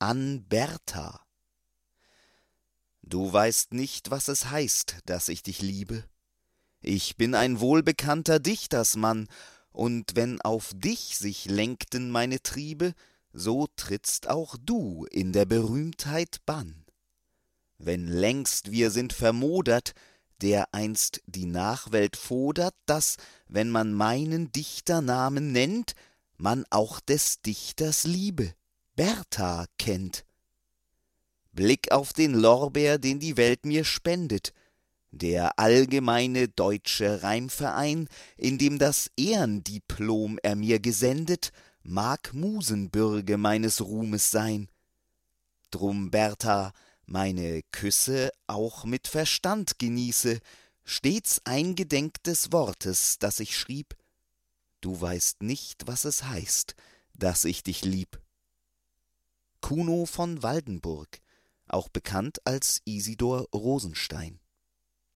an Bertha. Du weißt nicht, was es heißt, dass ich dich liebe. Ich bin ein wohlbekannter Dichtersmann, und wenn auf dich sich lenkten meine Triebe, so trittst auch du in der Berühmtheit Bann. Wenn längst wir sind vermodert, der einst die Nachwelt fodert, daß, wenn man meinen Dichternamen nennt, man auch des Dichters Liebe, Bertha, kennt. Blick auf den Lorbeer, den die Welt mir spendet, der allgemeine deutsche Reimverein, in dem das Ehrendiplom er mir gesendet, mag Musenbürge meines Ruhmes sein. Drum, Bertha, meine Küsse auch mit Verstand genieße, stets eingedenk des Wortes, das ich schrieb. Du weißt nicht, was es heißt, dass ich dich lieb. Kuno von Waldenburg, auch bekannt als Isidor Rosenstein.